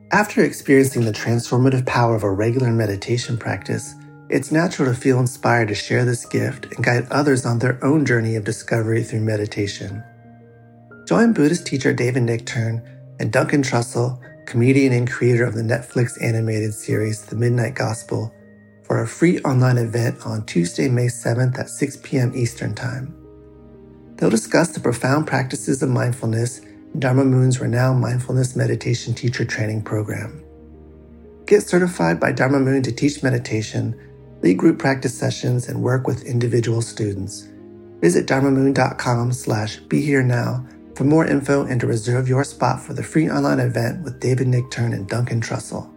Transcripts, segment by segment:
After experiencing the transformative power of a regular meditation practice, it's natural to feel inspired to share this gift and guide others on their own journey of discovery through meditation. Join Buddhist teacher David Nichtern and Duncan Trussell, comedian and creator of the Netflix animated series The Midnight Gospel, for a free online event on Tuesday, May 7th at 6 p.m. Eastern Time. They'll discuss the profound practices of mindfulness in Dharma Moon's renowned mindfulness meditation teacher training program. Get certified by Dharma Moon to teach meditation, lead group practice sessions, and work with individual students. Visit dharmamoon.com/BeHereNow for more info and to reserve your spot for the free online event with David Nichtern and Duncan Trussell.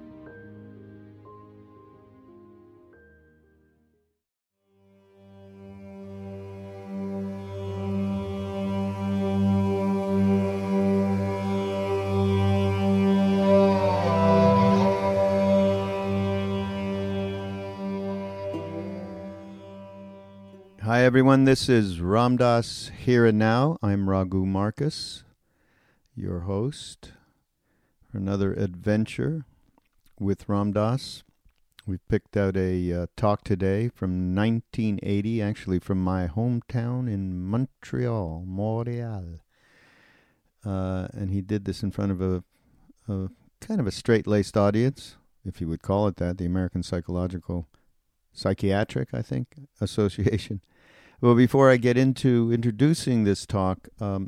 Hi everyone, this is Ram Dass Here and Now. I'm Raghu Marcus, your host for another adventure with Ram Dass. We've picked out a talk today from 1980, actually from my hometown in Montreal. And he did this in front of a kind of a straight-laced audience, if you would call it that, the American Psychiatric, I think, Association. Well, before I get into introducing this talk,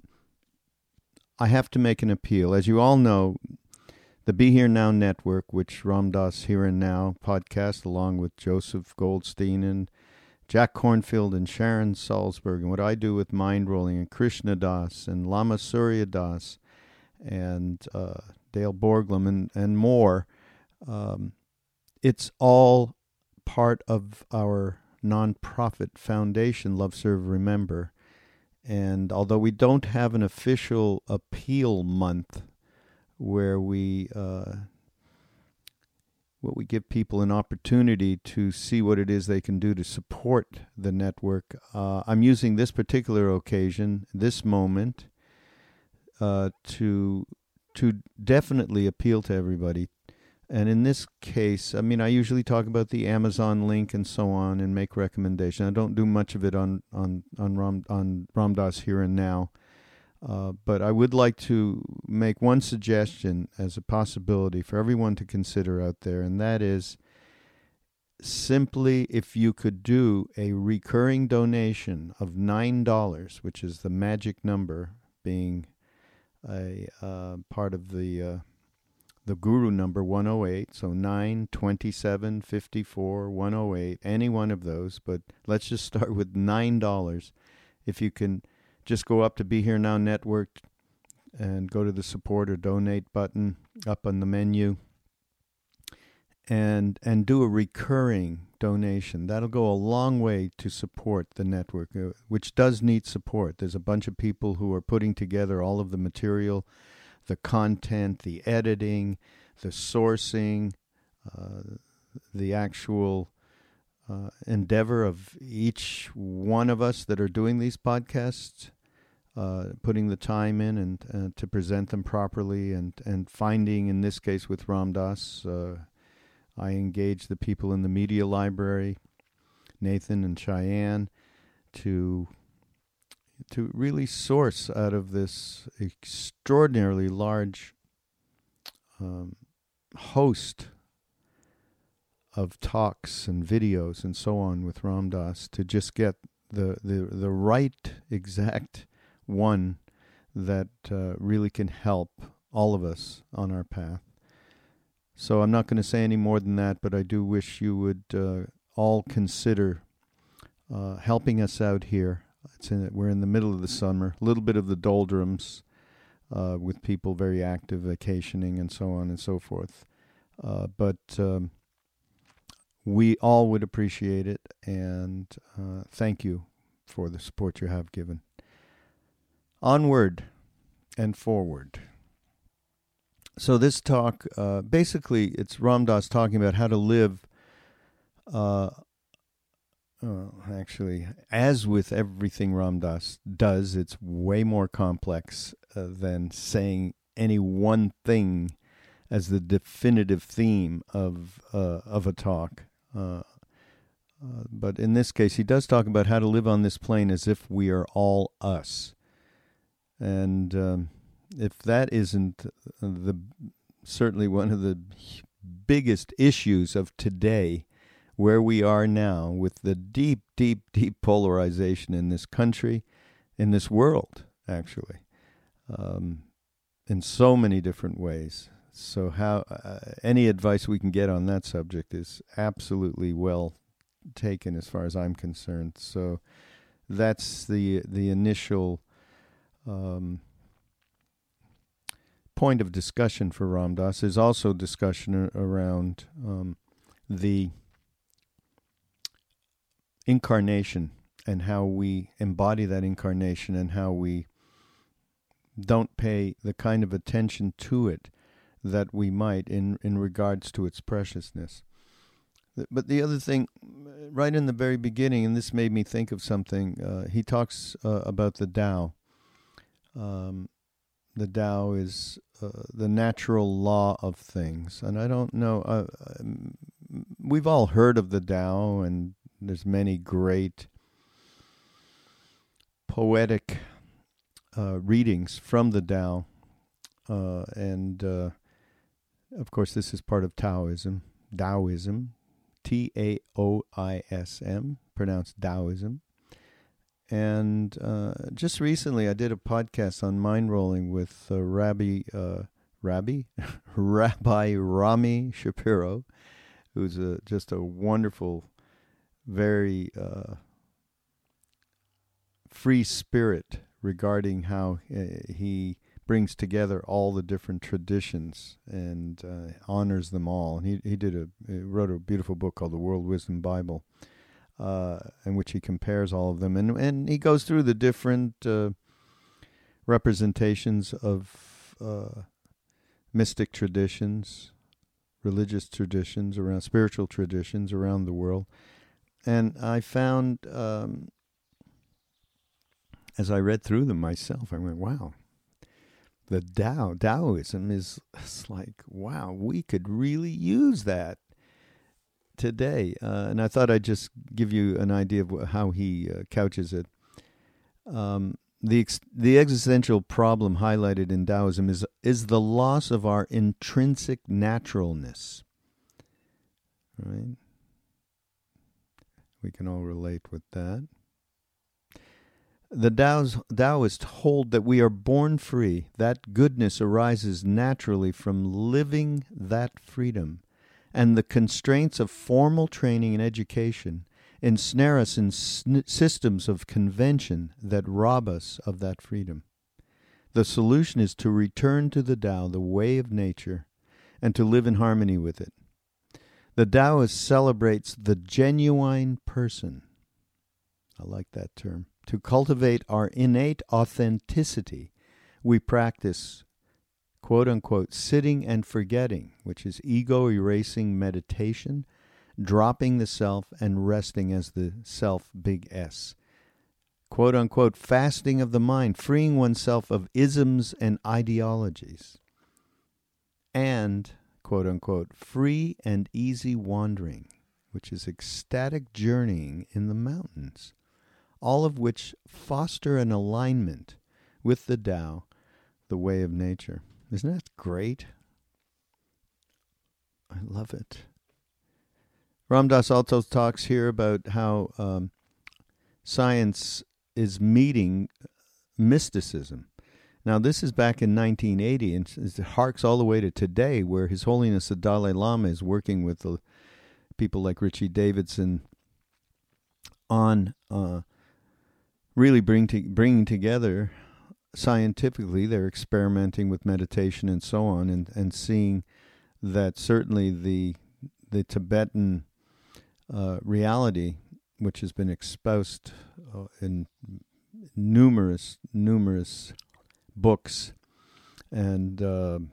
I have to make an appeal. As you all know, the Be Here Now Network, which Ram Dass Here and Now podcast, along with Joseph Goldstein and Jack Kornfield and Sharon Salzberg, and what I do with Mind Rolling and Krishna Das and Lama Surya Das and Dale Borglum and more, it's all part of our nonprofit foundation, Love, Serve, Remember. And although we don't have an official appeal month where we give people an opportunity to see what it is they can do to support the network, I'm using this particular occasion, this moment, to definitely appeal to everybody. And in this case, I mean, I usually talk about the Amazon link and so on and make recommendations. I don't do much of it on Ram Dass Here and Now. But I would like to make one suggestion as a possibility for everyone to consider out there, and that is simply if you could do a recurring donation of $9, which is the magic number, being a part of the Guru number 108, so 9, 27, 54, 108, any one of those, but let's just start with $9. If you can just go up to Be Here Now Network and go to the support or donate button up on the menu and do a recurring donation. That'll go a long way to support the network, which does need support. There's a bunch of people who are putting together all of the material, the content, the editing, the sourcing, the actual endeavor of each one of us that are doing these podcasts, putting the time in and to present them properly and finding, in this case with Ram Dass, I engage the people in the media library, Nathan and Cheyenne, to really source out of this extraordinarily large host of talks and videos and so on with Ram Dass to just get the right exact one that really can help all of us on our path. So I'm not going to say any more than that, but I do wish you would all consider helping us out here. We're in the middle of the summer, a little bit of the doldrums with people very active, vacationing and so on and so forth. But we all would appreciate it, and thank you for the support you have given. Onward and forward. So this talk, basically, it's Ram Dass talking about how to live, actually, as with everything Ram Dass does, it's way more complex than saying any one thing as the definitive theme of a talk. But in this case, he does talk about how to live on this plane as if we are all us. And if that isn't certainly one of the biggest issues of today, where we are now with the deep, deep, deep polarization in this country, in this world, actually, in so many different ways. So how any advice we can get on that subject is absolutely well taken as far as I'm concerned. So that's the initial point of discussion for Ram Dass. There's also discussion around the incarnation and how we embody that incarnation and how we don't pay the kind of attention to it that we might in regards to its preciousness. But the other thing, right in the very beginning, and this made me think of something, he talks about the Tao. The Tao is the natural law of things. And I don't know, we've all heard of the Tao, and there's many great poetic readings from the Tao. And of course, this is part of Taoism, Taoism, pronounced Taoism. And just recently, I did a podcast on mind rolling with Rabbi Rami Shapiro, who's just a wonderful, very free spirit regarding how he brings together all the different traditions and honors them all. And he wrote a beautiful book called The World Wisdom Bible, in which he compares all of them. And he goes through the different representations of mystic traditions, religious traditions, around spiritual traditions around the world. And I found, as I read through them myself, I went, wow. The Taoism is like, wow, we could really use that today. And I thought I'd just give you an idea of how he couches it. The existential problem highlighted in Taoism is the loss of our intrinsic naturalness. Right? We can all relate with that. The Taoists hold that we are born free, that goodness arises naturally from living that freedom, and the constraints of formal training and education ensnare us in systems of convention that rob us of that freedom. The solution is to return to the Tao, the way of nature, and to live in harmony with it. The Taoist celebrates the genuine person. I like that term. To cultivate our innate authenticity, we practice, quote-unquote, sitting and forgetting, which is ego-erasing meditation, dropping the self and resting as the self, big S. Quote-unquote, fasting of the mind, freeing oneself of isms and ideologies. And, quote-unquote, free and easy wandering, which is ecstatic journeying in the mountains. All of which foster an alignment with the Tao, the way of nature. Isn't that great? I love it. Ram Dass also talks here about how science is meeting mysticism. Now, this is back in 1980, and it harks all the way to today, where His Holiness the Dalai Lama is working with people like Richie Davidson on really bringing together scientifically. They're experimenting with meditation and so on, and seeing that certainly the Tibetan reality, which has been exposed in numerous books and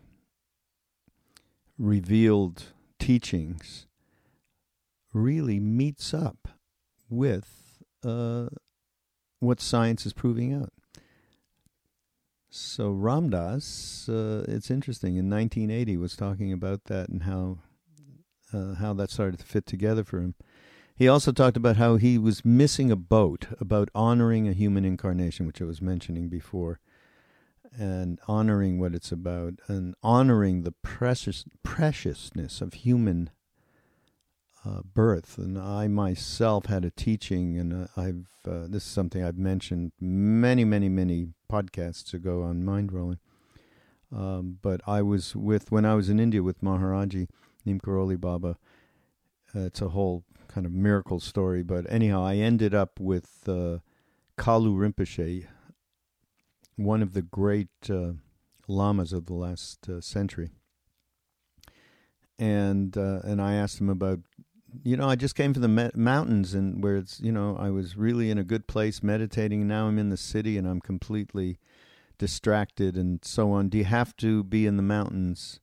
revealed teachings, really meets up with what science is proving out. So Ram Dass, it's interesting, in 1980 was talking about that and how that started to fit together for him. He also talked about how he was missing a boat about honoring a human incarnation, which I was mentioning before, and honoring what it's about, and honoring the preciousness of human birth. And I myself had a teaching, and this is something I've mentioned many podcasts ago on Mindrolling. But when I was in India with Maharaji Neem Karoli Baba. It's a whole kind of miracle story, but anyhow, I ended up with Kalu Rinpoche, one of the great lamas of the last century. And I asked him about, I just came from the mountains, and where it's, I was really in a good place meditating, and now I'm in the city and I'm completely distracted and so on. Do you have to be in the mountains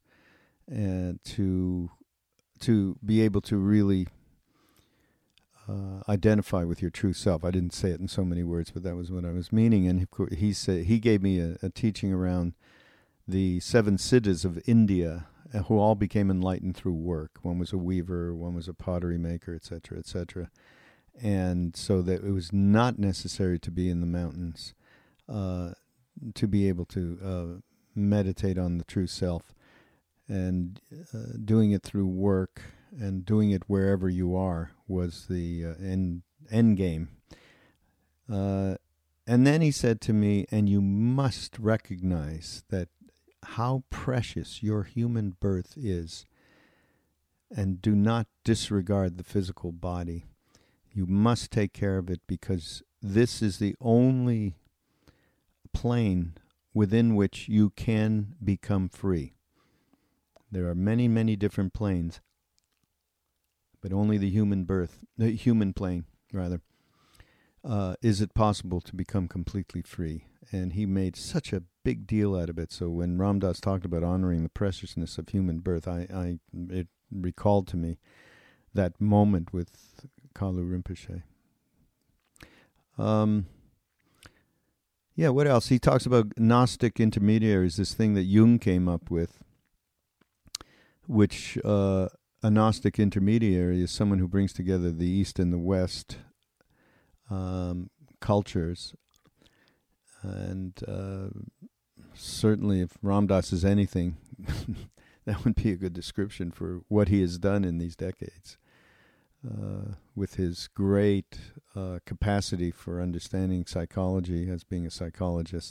to be able to really identify with your true self? I didn't say it in so many words, but that was what I was meaning. And he gave me a teaching around the 7 siddhas of India, who all became enlightened through work. One was a weaver, one was a pottery maker, etc., etc. And so that it was not necessary to be in the mountains to be able to meditate on the true self. And doing it through work and doing it wherever you are was the end game. And then he said to me, and you must recognize that how precious your human birth is, and do not disregard the physical body. You must take care of it, because this is the only plane within which you can become free. There are many different planes, but only the human plane, is it possible to become completely free. And he made such a big deal out of it. So when Ram Dass talked about honoring the preciousness of human birth, it recalled to me that moment with Kalu Rinpoche. What else? He talks about Gnostic intermediaries, this thing that Jung came up with, which a Gnostic intermediary is someone who brings together the East and the West cultures. And certainly if Ram Dass is anything, that would be a good description for what he has done in these decades, with his great capacity for understanding psychology as being a psychologist.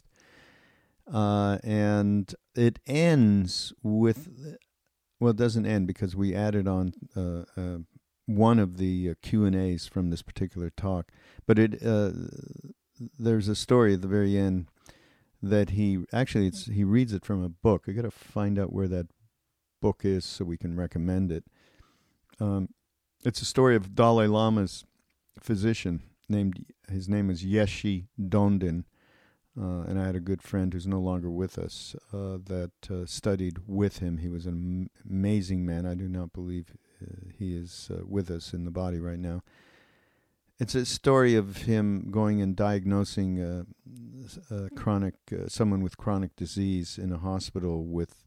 And it ends with... Well, it doesn't end, because we added on one of the Q&As from this particular talk. But there's a story at the very end that he reads it from a book. I got to find out where that book is so we can recommend it. It's a story of Dalai Lama's physician. His name is Yeshe Donden. And I had a good friend who's no longer with us that studied with him. He was an amazing man. I do not believe he is with us in the body right now. It's a story of him going and diagnosing someone with chronic disease in a hospital with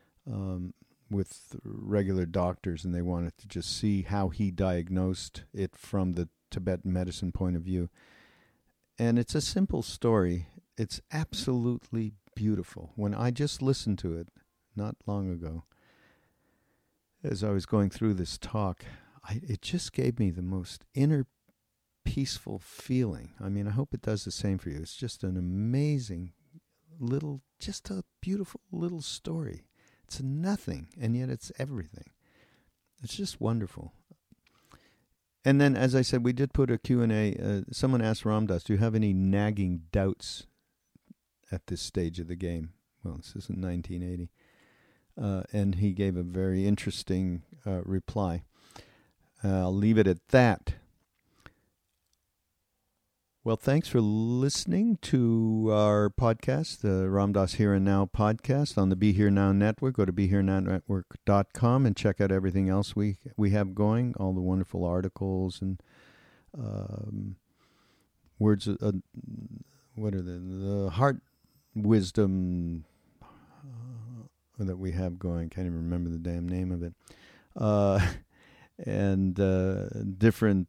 regular doctors, and they wanted to just see how he diagnosed it from the Tibetan medicine point of view. And it's a simple story. It's absolutely beautiful. When I just listened to it not long ago, as I was going through this talk, it just gave me the most inner peaceful feeling. I mean, I hope it does the same for you. It's just an amazing just a beautiful little story. It's nothing, and yet it's everything. It's just wonderful. And then, as I said, we did put a Q&A. Someone asked Ram Dass, do you have any nagging doubts at this stage of the game? Well, this is in 1980. And he gave a very interesting reply. I'll leave it at that. Well, thanks for listening to our podcast, the Ram Dass Here and Now podcast on the Be Here Now Network. Go to BeHereNowNetwork.com and check out everything else we have going, all the wonderful articles and words. What are the heart wisdom that we have going. Can't even remember the damn name of it. And different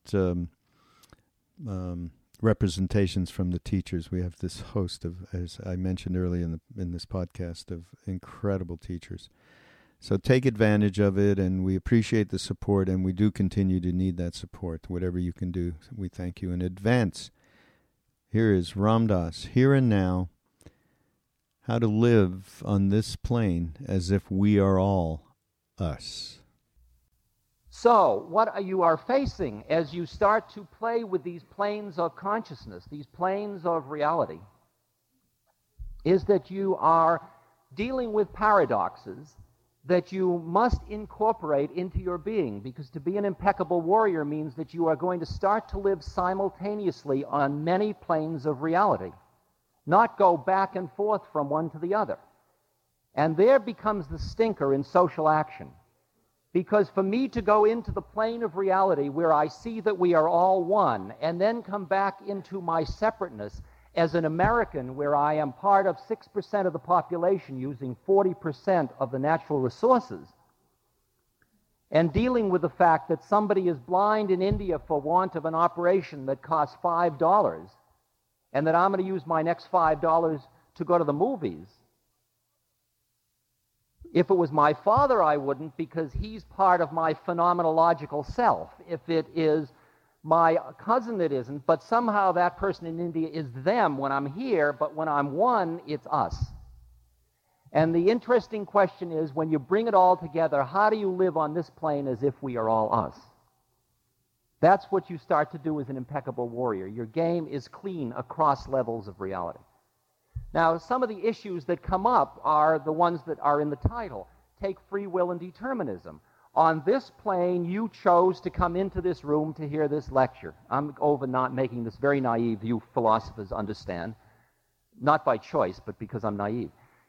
representations from the teachers. We have this host of, as I mentioned earlier in this podcast, of incredible teachers. So take advantage of it, and we appreciate the support, and we do continue to need that support. Whatever you can do, we thank you in advance. Here is Ram Dass, Here and Now, How to Live on This Plane as If We Are All Us. So, what you are facing as you start to play with these planes of consciousness, these planes of reality, is that you are dealing with paradoxes that you must incorporate into your being, because to be an impeccable warrior means that you are going to start to live simultaneously on many planes of reality, not go back and forth from one to the other. And there becomes the stinker in social action. Because for me to go into the plane of reality where I see that we are all one, and then come back into my separateness as an American where I am part of 6% of the population using 40% of the natural resources, and dealing with the fact that somebody is blind in India for want of an operation that costs $5, and that I'm going to use my next $5 to go to the movies. If it was my father, I wouldn't, because he's part of my phenomenological self. If it is my cousin, it isn't, but somehow that person in India is them when I'm here, but when I'm one, it's us. And the interesting question is, when you bring it all together, how do you live on this plane as if we are all us? That's what you start to do as an impeccable warrior. Your game is clean across levels of reality. Now, some of the issues that come up are the ones that are in the title. Take free will and determinism. On this plane, you chose to come into this room to hear this lecture. I'm over not making this very naive, you philosophers understand. Not by choice, but because I'm naive.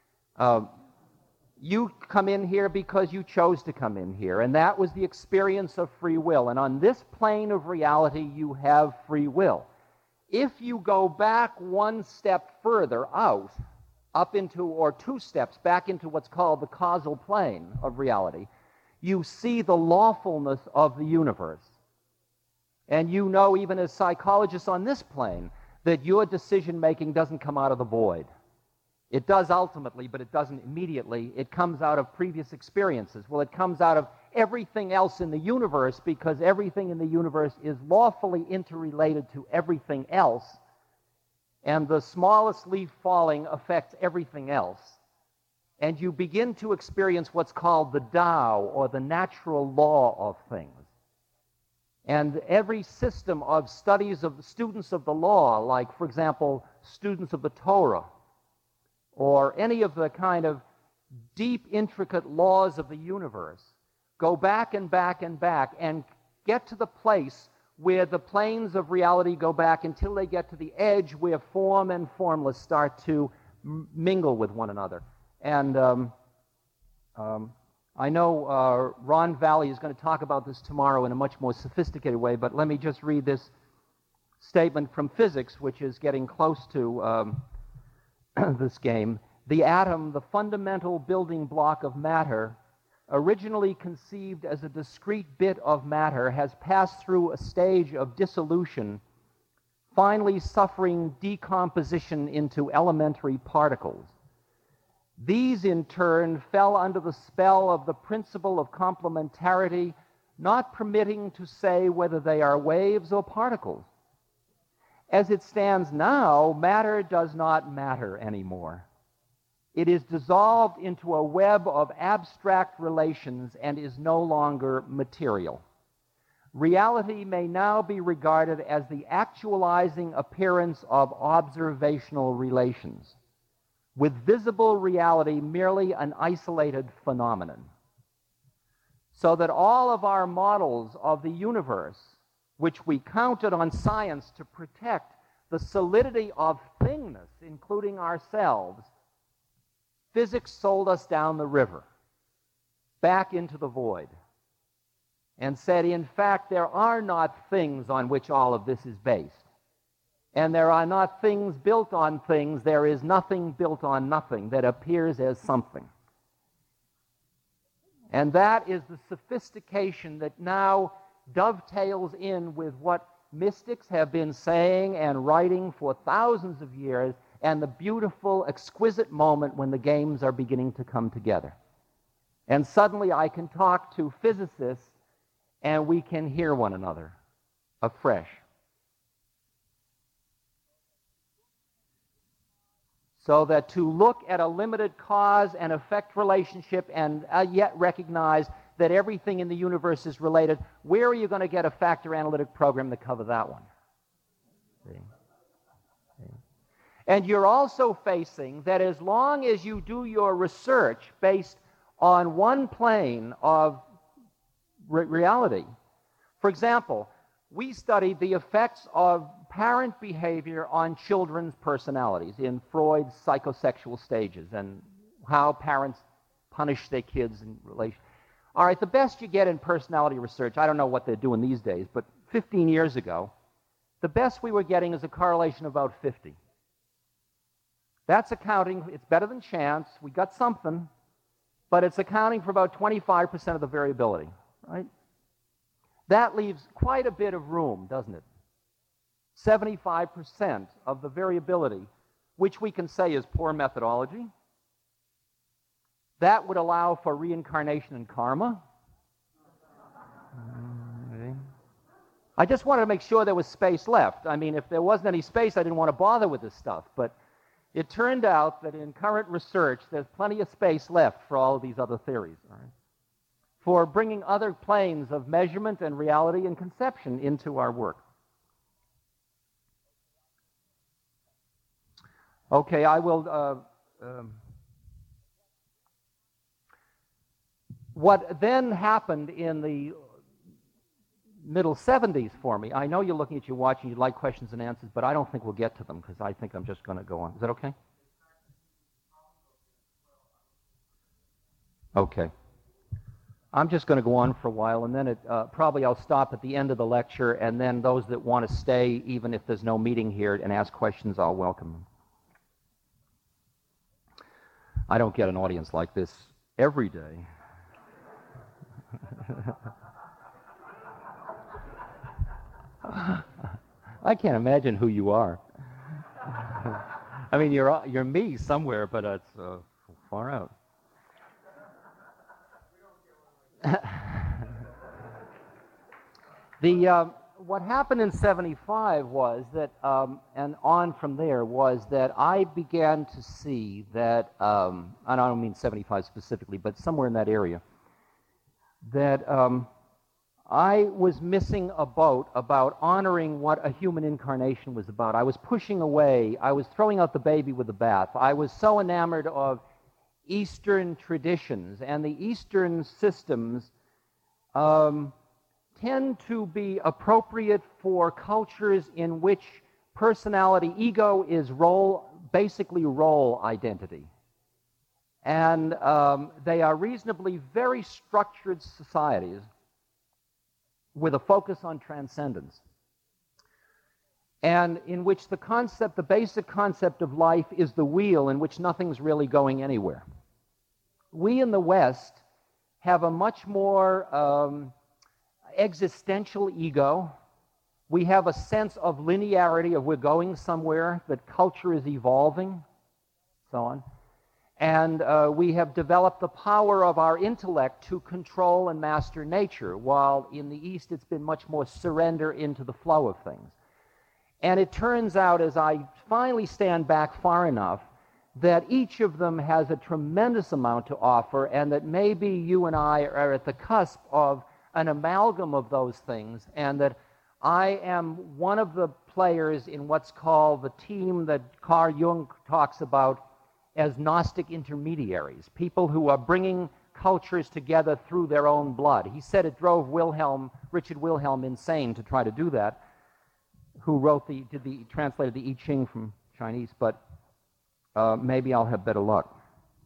You come in here because you chose to come in here, and that was the experience of free will. And on this plane of reality, you have free will. If you go back one step further out, up into, or two steps back into what's called the causal plane of reality, you see the lawfulness of the universe. And you know, even as psychologists on this plane, that your decision-making doesn't come out of the void. It does ultimately, but it doesn't immediately. It comes out of previous experiences. Well, it comes out of everything else in the universe, because everything in the universe is lawfully interrelated to everything else, and the smallest leaf falling affects everything else. And you begin to experience what's called the Tao, or the natural law of things. And every system of studies of students of the law, like, for example, students of the Torah, or any of the kind of deep, intricate laws of the universe, go back and back and back and get to the place where the planes of reality go back until they get to the edge where form and formless start to mingle with one another. And I know Ron Valley is going to talk about this tomorrow in a much more sophisticated way, but let me just read this statement from physics, which is getting close to this game. The atom, the fundamental building block of matter, originally conceived as a discrete bit of matter, has passed through a stage of dissolution, finally suffering decomposition into elementary particles. These, in turn, fell under the spell of the principle of complementarity, not permitting to say whether they are waves or particles. As it stands now, matter does not matter anymore. It is dissolved into a web of abstract relations and is no longer material. Reality may now be regarded as the actualizing appearance of observational relations, with visible reality merely an isolated phenomenon. So that all of our models of the universe, which we counted on science to protect the solidity of thingness, including ourselves, physics sold us down the river, back into the void, and said, in fact, there are not things on which all of this is based. And there are not things built on things. There is nothing built on nothing that appears as something. And that is the sophistication that now dovetails in with what mystics have been saying and writing for thousands of years, and the beautiful, exquisite moment when the games are beginning to come together. And suddenly I can talk to physicists and we can hear one another afresh. So that to look at a limited cause and effect relationship and yet recognize that everything in the universe is related, where are you going to get a factor analytic program to cover that one? See? See? And you're also facing that as long as you do your research based on one plane of reality, for example, we studied the effects of parent behavior on children's personalities in Freud's psychosexual stages and how parents punish their kids in relation. All right, the best you get in personality research, I don't know what they're doing these days, but 15 years ago, the best we were getting is a correlation of about 50. That's accounting, it's better than chance, we got something, but it's accounting for about 25% of the variability, right? That leaves quite a bit of room, doesn't it? 75% of the variability, which we can say is poor methodology. That would allow for reincarnation and karma. Okay. I just wanted to make sure there was space left. I mean, if there wasn't any space, I didn't want to bother with this stuff. But it turned out that in current research, there's plenty of space left for all of these other theories, all right? For bringing other planes of measurement and reality and conception into our work. Okay, I will... what then happened in the middle 70s for me, I know you're looking at your watch and you'd like questions and answers, but I don't think we'll get to them because I think I'm just going to go on. Is that okay? Okay. I'm just going to go on for a while, and then probably I'll stop at the end of the lecture, and then those that want to stay, even if there's no meeting here, and ask questions, I'll welcome them. I don't get an audience like this every day. I can't imagine who you are. I mean, you're me somewhere, but it's far out. What happened in '75 was that, and on from there, was that I began to see that, and I don't mean '75 specifically, but somewhere in that area, that I was missing a boat about honoring what a human incarnation was about. I was pushing away. I was throwing out the baby with the bath. I was so enamored of Eastern traditions, and the Eastern systems tend to be appropriate for cultures in which personality, ego is basically role identity. And they are reasonably very structured societies with a focus on transcendence, and in which the basic concept of life is the wheel in which nothing's really going anywhere. We in the West have a much more existential ego. We have a sense of linearity, of we're going somewhere, that culture is evolving, so on. And we have developed the power of our intellect to control and master nature, while in the East it's been much more surrender into the flow of things. And it turns out, as I finally stand back far enough, that each of them has a tremendous amount to offer, and that maybe you and I are at the cusp of an amalgam of those things, and that I am one of the players in what's called the team that Carl Jung talks about as Gnostic intermediaries, people who are bringing cultures together through their own blood. He said it drove Richard Wilhelm insane to try to do that, who translated the I Ching from Chinese, but maybe I'll have better luck.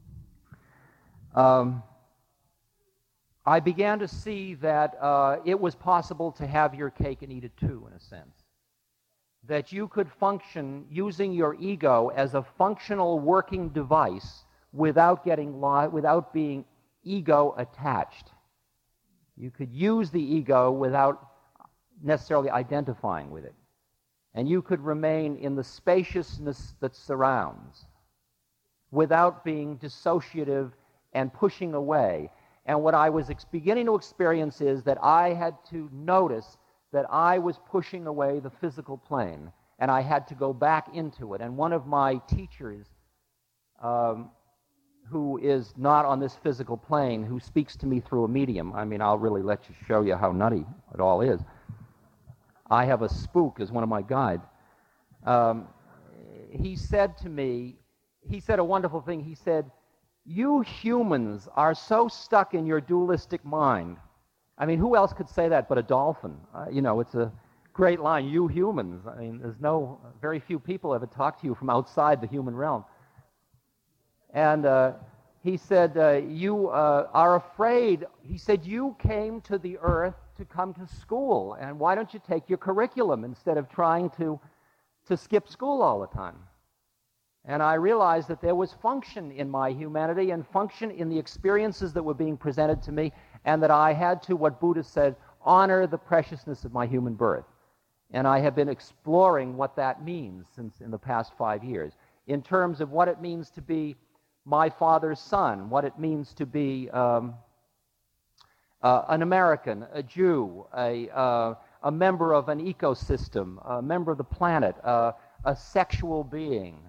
I began to see that it was possible to have your cake and eat it too, in a sense. that you could function using your ego as a functional working device without being ego attached. You could use the ego without necessarily identifying with it. And you could remain in the spaciousness that surrounds without being dissociative and pushing away. And what I was beginning to experience is that I had to notice that I was pushing away the physical plane, and I had to go back into it. And one of my teachers, who is not on this physical plane, who speaks to me through a medium, I mean, I'll really let you show you how nutty it all is. I have a spook as one of my guides. He said to me, he said a wonderful thing. He said, "You humans are so stuck in your dualistic mind." I mean, who else could say that but a dolphin? You know, it's a great line, "You humans." I mean, very few people ever talk to you from outside the human realm. And he said, you are afraid. He said, "You came to the earth to come to school, and why don't you take your curriculum instead of trying to skip school all the time?" And I realized that there was function in my humanity and function in the experiences that were being presented to me, and that I had to, what Buddha said, honor the preciousness of my human birth. And I have been exploring what that means since in the past 5 years, in terms of what it means to be my father's son, what it means to be an American, a Jew, a member of an ecosystem, a member of the planet, a sexual being,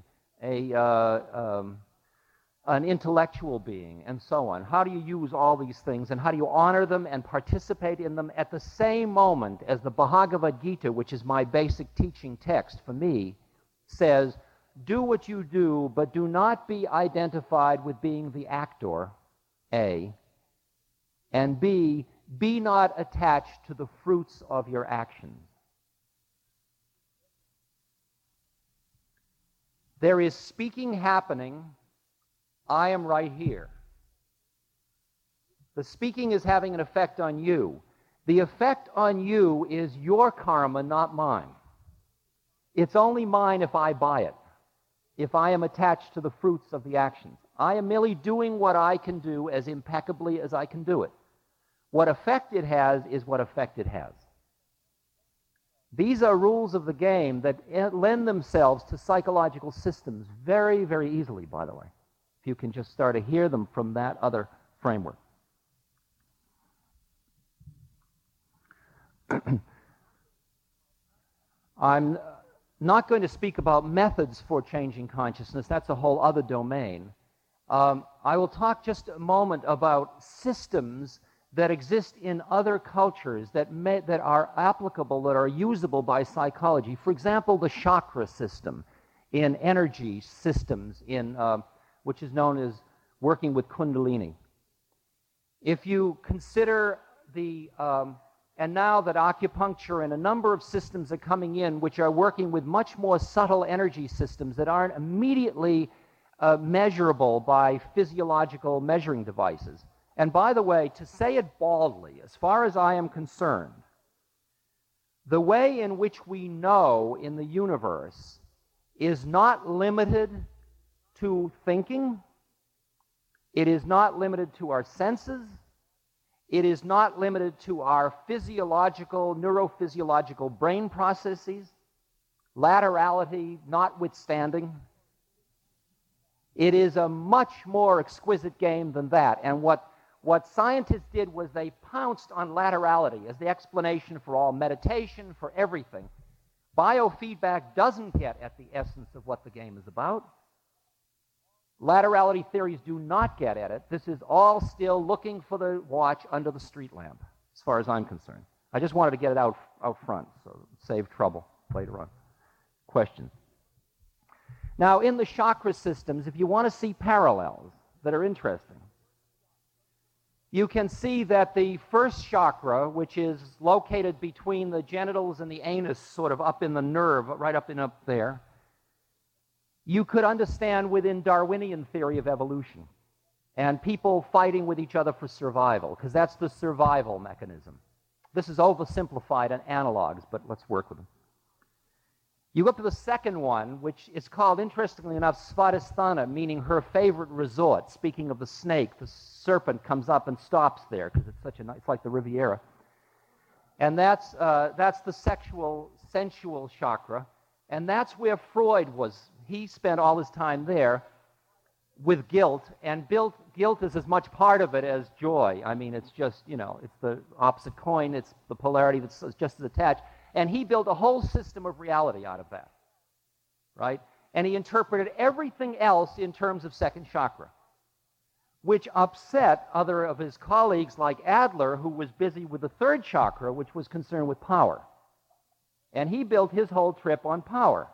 an intellectual being, and so on. How do you use all these things, and how do you honor them and participate in them at the same moment as the Bhagavad Gita, which is my basic teaching text for me, says, "Do what you do, but do not be identified with being the actor, A, and B, be not attached to the fruits of your actions." There is speaking happening. I am right here. The speaking is having an effect on you. The effect on you is your karma, not mine. It's only mine if I buy it, if I am attached to the fruits of the actions. I am merely doing what I can do as impeccably as I can do it. What effect it has is what effect it has. These are rules of the game that lend themselves to psychological systems very, very easily, by the way, if you can just start to hear them from that other framework. I'm not going to speak about methods for changing consciousness. That's a whole other domain. I will talk just a moment about systems that exist in other cultures that are applicable, that are usable by psychology. For example, the chakra system in energy systems, which is known as working with Kundalini. If you consider and now that acupuncture and a number of systems are coming in which are working with much more subtle energy systems that aren't immediately measurable by physiological measuring devices. And by the way, to say it baldly, as far as I am concerned, the way in which we know in the universe is not limited to thinking. It is not limited to our senses. It is not limited to our physiological, neurophysiological brain processes, laterality notwithstanding. It is a much more exquisite game than that. And what scientists did was they pounced on laterality as the explanation for all meditation, for everything. Biofeedback doesn't get at the essence of what the game is about. Laterality theories do not get at it. This is all still looking for the watch under the street lamp, as far as I'm concerned. I just wanted to get it out front, so save trouble later on. Questions? Now, in the chakra systems, if you want to see parallels that are interesting, you can see that the first chakra, which is located between the genitals and the anus, sort of up in the nerve, right up there, you could understand within Darwinian theory of evolution and people fighting with each other for survival, because that's the survival mechanism. This is oversimplified in analogs, but let's work with them. You go up to the second one, which is called, interestingly enough, Svadhisthana, meaning her favorite resort. Speaking of the snake, the serpent comes up and stops there because it's such a nice, it's like the Riviera. And that's the sensual chakra. And that's where Freud was. He spent all his time there with guilt, and guilt is as much part of it as joy. I mean, it's just, it's the opposite coin. It's the polarity that's just as attached. And he built a whole system of reality out of that, right? And he interpreted everything else in terms of second chakra, which upset other of his colleagues like Adler, who was busy with the third chakra, which was concerned with power. And he built his whole trip on power.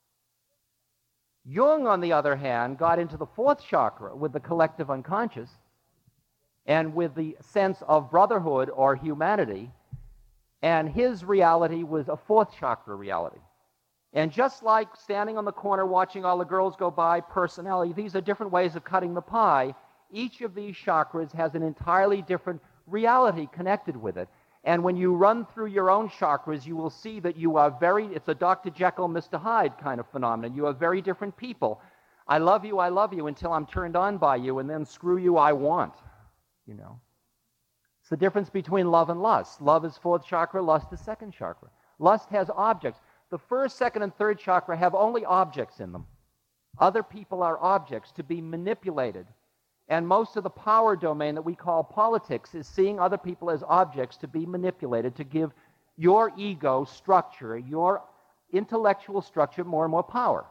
Jung, on the other hand, got into the fourth chakra with the collective unconscious and with the sense of brotherhood or humanity, and his reality was a fourth chakra reality. And just like standing on the corner watching all the girls go by, personality, these are different ways of cutting the pie. Each of these chakras has an entirely different reality connected with it. And when you run through your own chakras, you will see that you are it's a Dr. Jekyll, Mr. Hyde kind of phenomenon. You are very different people. I love you until I'm turned on by you, and then screw you, I want. It's the difference between love and lust. Love is fourth chakra, lust is second chakra. Lust has objects. The first, second, and third chakra have only objects in them. Other people are objects to be manipulated. And most of the power domain that we call politics is seeing other people as objects to be manipulated, to give your ego structure, your intellectual structure, more and more power.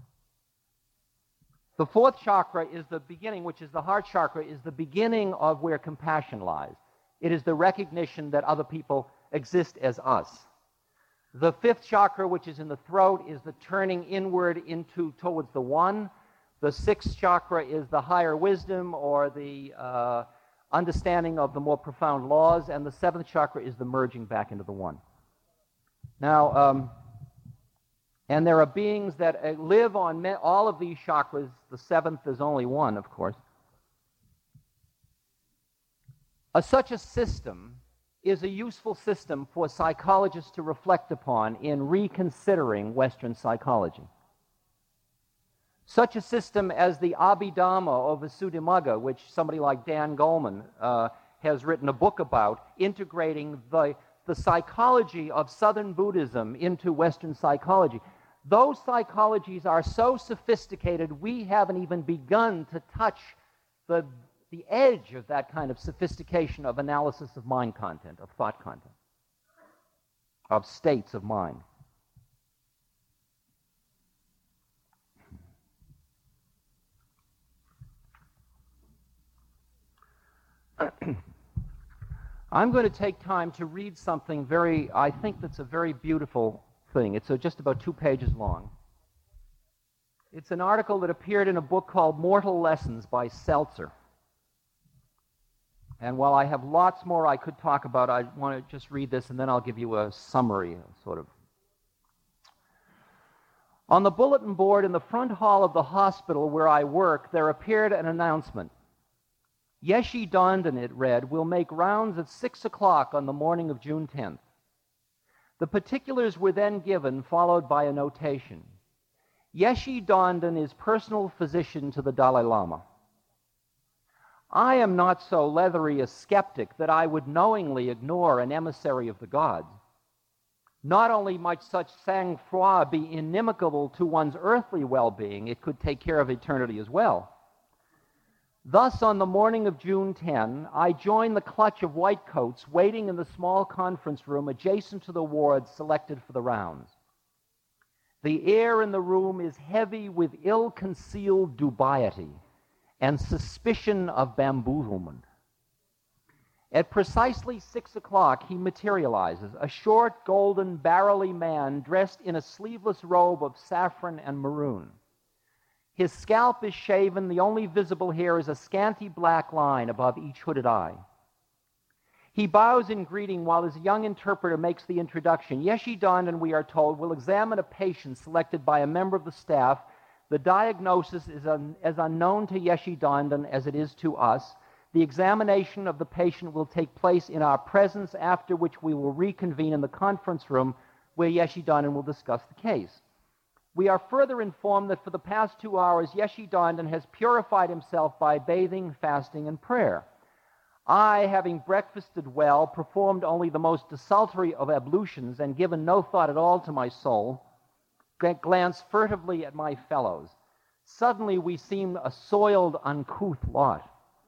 The fourth chakra is the beginning, which is the heart chakra, is the beginning of where compassion lies. It is the recognition that other people exist as us. The fifth chakra, which is in the throat, is the turning inward towards the one. The sixth chakra is the higher wisdom, or the understanding of the more profound laws, and the seventh chakra is the merging back into the one. Now, and there are beings that live on all of these chakras. The seventh is only one, of course. Such a system is a useful system for psychologists to reflect upon in reconsidering Western psychology. Such a system as the Abhidhamma or Visuddhimagga, which somebody like Dan Goleman has written a book about, integrating the psychology of Southern Buddhism into Western psychology. Those psychologies are so sophisticated, we haven't even begun to touch the edge of that kind of sophistication of analysis of mind content, of thought content, of states of mind. I'm going to take time to read something I think that's a very beautiful thing. It's just about 2 pages long. It's an article that appeared in a book called Mortal Lessons by Seltzer. And while I have lots more I could talk about, I want to just read this, and then I'll give you a summary, sort of. On the bulletin board in the front hall of the hospital where I work, there appeared an announcement. Yeshi Dondon, it read, will make rounds at 6 o'clock on the morning of June 10th. The particulars were then given, followed by a notation. Yeshi Dondon is personal physician to the Dalai Lama. I am not so leathery a skeptic that I would knowingly ignore an emissary of the gods. Not only might such sang-froid be inimical to one's earthly well-being, it could take care of eternity as well. Thus, on the morning of June 10, I joined the clutch of whitecoats waiting in the small conference room adjacent to the wards selected for the rounds. The air in the room is heavy with ill-concealed dubiety and suspicion of bamboozlement. At precisely 6 o'clock, he materializes, a short, golden, barrel-y man dressed in a sleeveless robe of saffron and maroon. His scalp is shaven. The only visible hair is a scanty black line above each hooded eye. He bows in greeting while his young interpreter makes the introduction. Yeshi Dondon, we are told, will examine a patient selected by a member of the staff. The diagnosis is as unknown to Yeshi Dondon as it is to us. The examination of the patient will take place in our presence, after which we will reconvene in the conference room where Yeshi Dondon will discuss the case. We are further informed that for the past 2 hours, Yeshi Dandan has purified himself by bathing, fasting, and prayer. I, having breakfasted well, performed only the most desultory of ablutions, and given no thought at all to my soul, glanced furtively at my fellows. Suddenly we seemed a soiled, uncouth lot.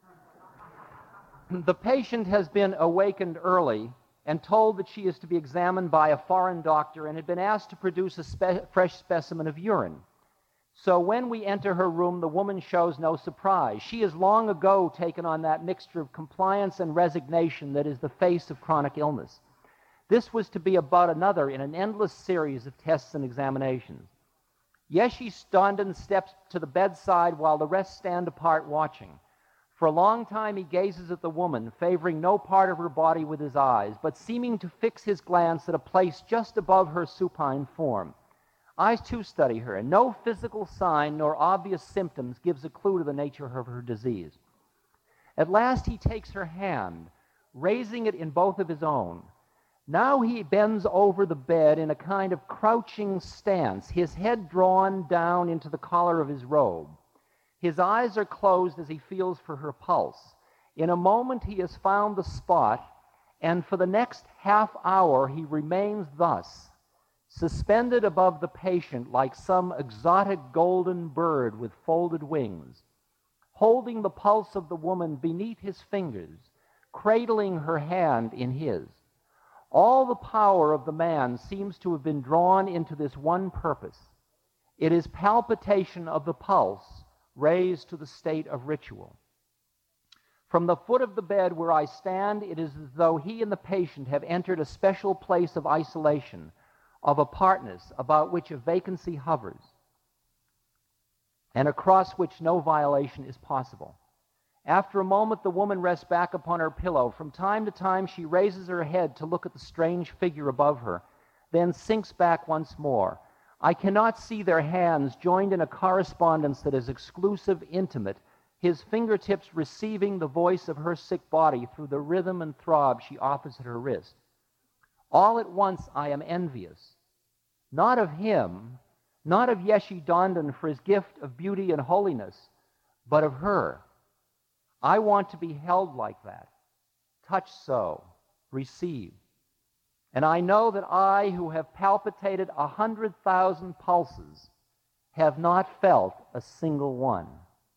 The patient has been awakened early and told that she is to be examined by a foreign doctor and had been asked to produce a fresh specimen of urine. So when we enter her room, the woman shows no surprise. She has long ago taken on that mixture of compliance and resignation that is the face of chronic illness. This was to be about another in an endless series of tests and examinations. Yeshi Dandan steps to the bedside while the rest stand apart watching. For a long time he gazes at the woman, favoring no part of her body with his eyes, but seeming to fix his glance at a place just above her supine form. I too study her, and no physical sign nor obvious symptoms gives a clue to the nature of her disease. At last he takes her hand, raising it in both of his own. Now he bends over the bed in a kind of crouching stance, his head drawn down into the collar of his robe. His eyes are closed as he feels for her pulse. In a moment he has found the spot, and for the next half hour he remains thus, suspended above the patient like some exotic golden bird with folded wings, holding the pulse of the woman beneath his fingers, cradling her hand in his. All the power of the man seems to have been drawn into this one purpose. It is palpitation of the pulse raised to the state of ritual. From the foot of the bed where I stand, it is as though he and the patient have entered a special place of isolation, of apartness about which a vacancy hovers, and across which no violation is possible. After a moment, the woman rests back upon her pillow. From time to time, she raises her head to look at the strange figure above her, then sinks back once more. I cannot see their hands joined in a correspondence that is exclusive, intimate, his fingertips receiving the voice of her sick body through the rhythm and throb she offers at her wrist. All at once I am envious, not of him, not of Yeshi Dandan for his gift of beauty and holiness, but of her. I want to be held like that, touched so, received. And I know that I, who have palpitated 100,000 pulses, have not felt a single one.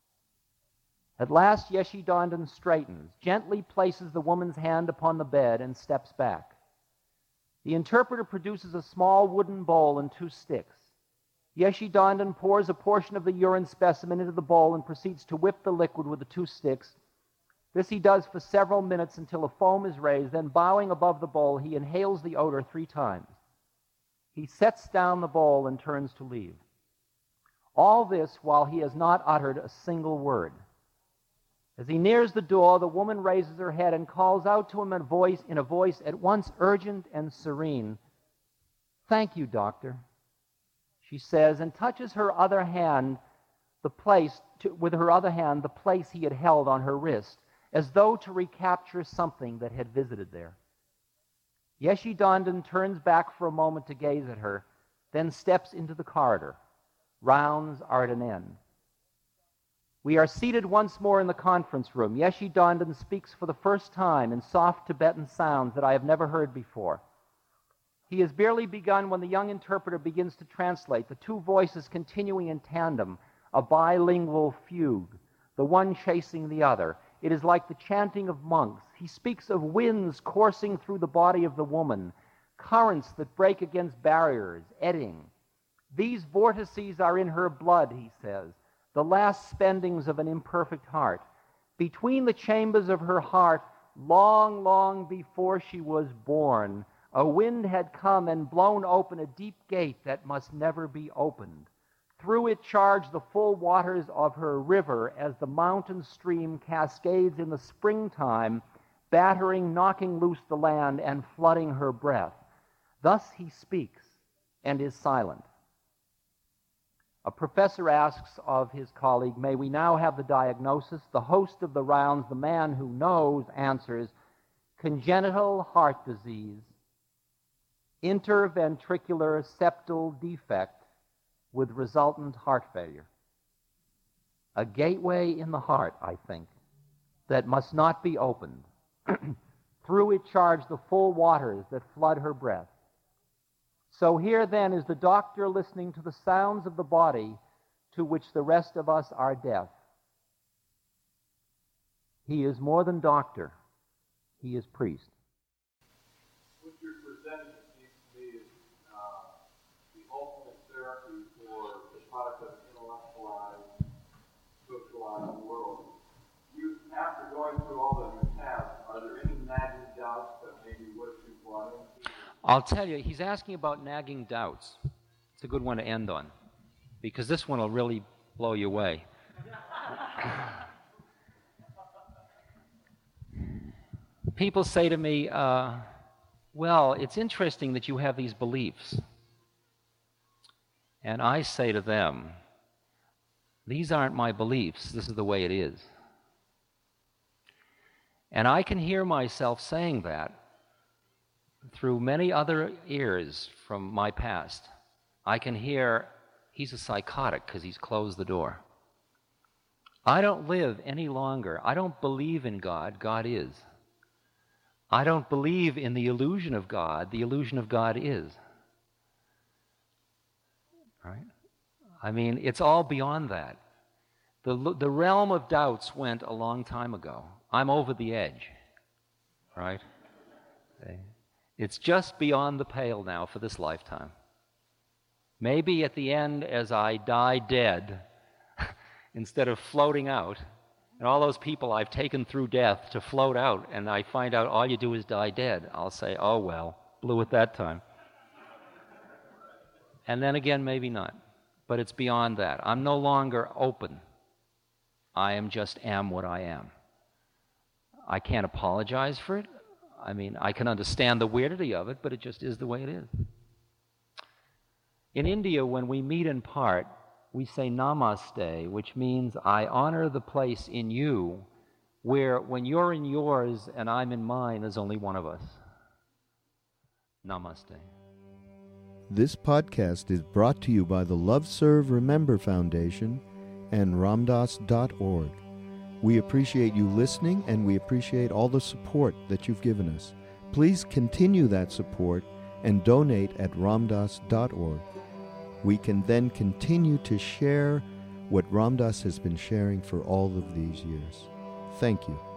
At last Yeshi Dandan straightens, gently places the woman's hand upon the bed, and steps back. The interpreter produces a small wooden bowl and 2 sticks. Yeshi Dandan pours a portion of the urine specimen into the bowl and proceeds to whip the liquid with the 2 sticks. This he does for several minutes until a foam is raised. Then, bowing above the bowl, he inhales the odor 3 times. He sets down the bowl and turns to leave. All this while he has not uttered a single word. As he nears the door, the woman raises her head and calls out to him in a voice at once urgent and serene. "Thank you, doctor," she says, and touches her other hand, with her other hand, the place he had held on her wrist, as though to recapture something that had visited there. Yeshi Dandan turns back for a moment to gaze at her, then steps into the corridor. Rounds are at an end. We are seated once more in the conference room. Yeshi Dandan speaks for the first time in soft Tibetan sounds that I have never heard before. He has barely begun when the young interpreter begins to translate, the 2 voices continuing in tandem, a bilingual fugue, the one chasing the other. It is like the chanting of monks. He speaks of winds coursing through the body of the woman, currents that break against barriers, eddying. These vortices are in her blood, he says, the last spendings of an imperfect heart. Between the chambers of her heart, long, long before she was born, a wind had come and blown open a deep gate that must never be opened. Through it charged the full waters of her river as the mountain stream cascades in the springtime, battering, knocking loose the land, and flooding her breath. Thus he speaks and is silent. A professor asks of his colleague, "May we now have the diagnosis?" The host of the rounds, the man who knows, answers, "Congenital heart disease, interventricular septal defect, with resultant heart failure. A gateway in the heart, I think, that must not be opened. Through it charge the full waters that flood her breath. So here then is the doctor listening to the sounds of the body to which the rest of us are deaf. He is more than doctor. He is priest. What you're presenting seems to me is the ultimate therapy for the product of intellectualized, socialized world. After going through all the tasks, are there any nagging doubts that maybe what you brought into? I'll tell you, he's asking about nagging doubts. It's a good one to end on, because this one will really blow you away. People say to me, well, it's interesting that you have these beliefs. And I say to them, these aren't my beliefs, this is the way it is. And I can hear myself saying that through many other ears from my past. I can hear, he's a psychotic because he's closed the door. I don't live any longer. I don't believe in God. God is. I don't believe in the illusion of God. The illusion of God is. Right? I mean, it's all beyond that. The realm of doubts went a long time ago. I'm over the edge. Right? It's just beyond the pale now for this lifetime. Maybe at the end, as I die dead, instead of floating out, and all those people I've taken through death to float out, and I find out all you do is die dead, I'll say, oh well, blew it that time. And then again, maybe not. But it's beyond that. I'm no longer open. I am what I am. I can't apologize for it. I mean, I can understand the weirdity of it, but it just is the way it is. In India, when we meet in part, we say namaste, which means I honor the place in you where when you're in yours and I'm in mine, there's only one of us. Namaste. This podcast is brought to you by the Love Serve Remember Foundation and Ramdas.org. We appreciate you listening, and we appreciate all the support that you've given us. Please continue that support and donate at Ramdas.org. We can then continue to share what Ramdas has been sharing for all of these years. Thank you.